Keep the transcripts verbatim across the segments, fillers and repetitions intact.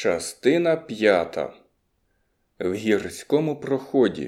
Частина п'ята. В гірському проході.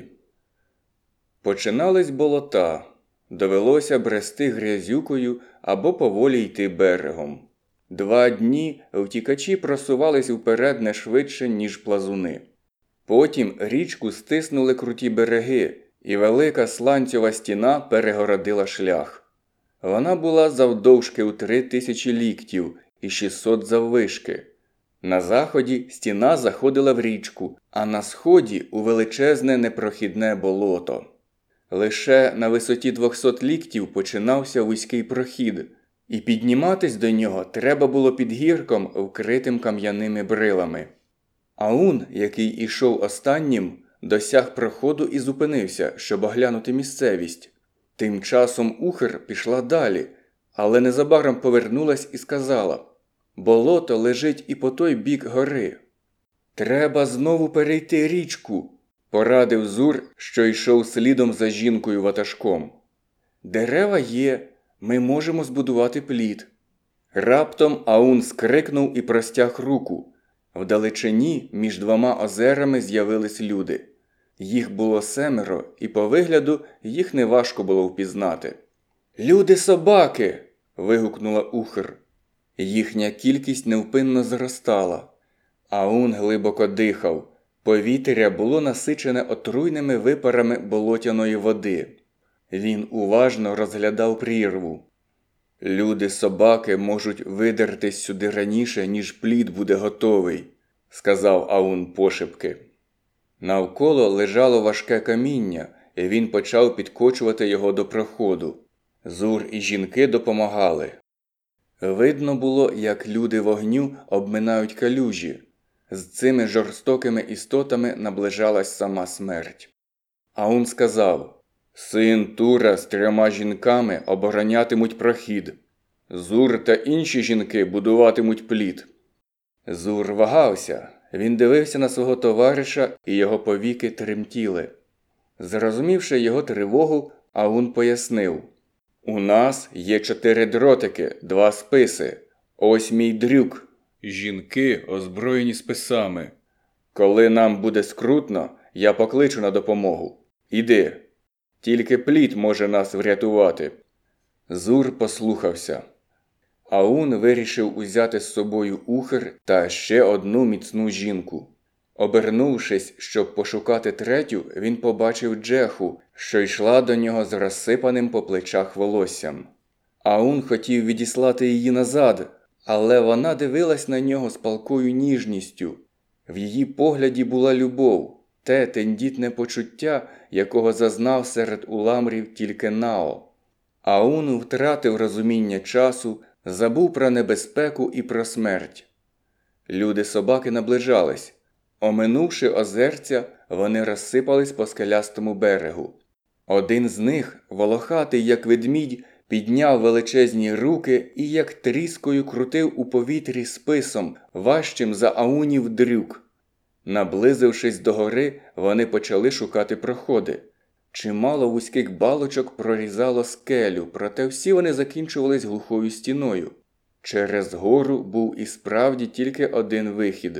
Починались болота. Довелося брести грязюкою або поволі йти берегом. Два дні втікачі просувались вперед не швидше, ніж плазуни. Потім річку стиснули круті береги, і велика сланцьова стіна перегородила шлях. Вона була завдовжки у три тисячі ліктів і шістсот заввишки. На заході стіна заходила в річку, а на сході у величезне непрохідне болото. Лише на висоті двохсот ліктів починався вузький прохід, і підніматись до нього треба було під гірком, вкритим кам'яними брилами. Аун, який ішов останнім, досяг проходу і зупинився, щоб оглянути місцевість. Тим часом Ухр пішла далі, але незабаром повернулась і сказала: «Болото лежить і по той бік гори». «Треба знову перейти річку», – порадив Зур, що йшов слідом за жінкою ватажком. «Дерева є, ми можемо збудувати пліт». Раптом Аун скрикнув і простяг руку. Вдалечині між двома озерами з'явились люди. Їх було семеро, і по вигляду їх неважко було впізнати. «Люди-собаки!» – вигукнула Ухр. Їхня кількість невпинно зростала. Аун глибоко дихав. Повітря було насичене отруйними випарами болотяної води. Він уважно розглядав прірву. «Люди-собаки можуть видертись сюди раніше, ніж плід буде готовий», – сказав Аун пошепки. Навколо лежало важке каміння, і він почав підкочувати його до проходу. Зур і жінки допомагали. Видно було, як люди вогню обминають калюжі. З цими жорстокими істотами наближалась сама смерть. Аун сказав: «Син Тура з трьома жінками оборонятимуть прохід. Зур та інші жінки будуватимуть пліт». Зур вагався. Він дивився на свого товариша, і його повіки тремтіли. Зрозумівши його тривогу, Аун пояснив: «У нас є чотири дротики, два списи. Ось мій дрюк». Жінки озброєні списами. «Коли нам буде скрутно, я покличу на допомогу. Іди. Тільки пліт може нас врятувати». Зур послухався. Аун вирішив узяти з собою Ухр та ще одну міцну жінку. Обернувшись, щоб пошукати третю, він побачив Джеху, що йшла до нього з розсипаним по плечах волоссям. Аун хотів відіслати її назад, але вона дивилась на нього з палкою ніжністю. В її погляді була любов, те тендітне почуття, якого зазнав серед уламрів тільки Нао. Аун втратив розуміння часу, забув про небезпеку і про смерть. Люди-собаки наближались. Оминувши озерця, вони розсипались по скелястому берегу. Один з них, волохатий як ведмідь, підняв величезні руки і як тріскою крутив у повітрі списом, важчим за Аунів дрюк. Наблизившись до гори, вони почали шукати проходи. Чимало вузьких балочок прорізало скелю, проте всі вони закінчувались глухою стіною. Через гору був і справді тільки один вихід.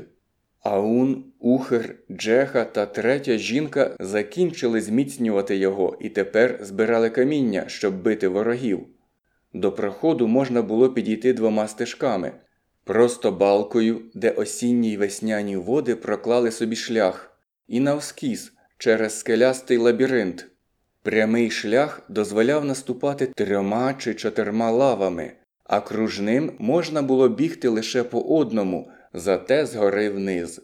Аун, Ухр, Джеха та третя жінка закінчили зміцнювати його і тепер збирали каміння, щоб бити ворогів. До проходу можна було підійти двома стежками. Просто балкою, де осінні й весняні води проклали собі шлях, і навскіз, через скелястий лабіринт. Прямий шлях дозволяв наступати трьома чи чотирма лавами, а кружним можна було бігти лише по одному, зате згори вниз.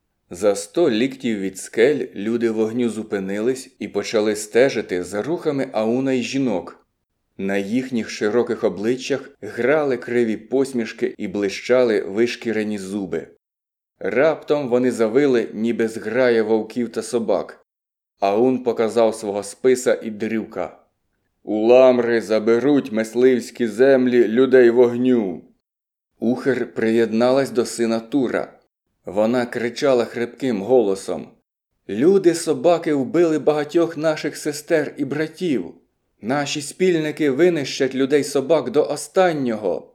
За сто ліктів від скель люди вогню зупинились і почали стежити за рухами Ауна й жінок. На їхніх широких обличчях грали криві посмішки і блищали вишкірені зуби. Раптом вони завили, ніби зграя вовків та собак. Аун показав свого списа і дрюка. «Уламри заберуть мисливські землі людей вогню!» Ухр приєдналась до сина Тура. Вона кричала хрипким голосом: «Люди-собаки вбили багатьох наших сестер і братів! Наші спільники винищать людей-собак до останнього!»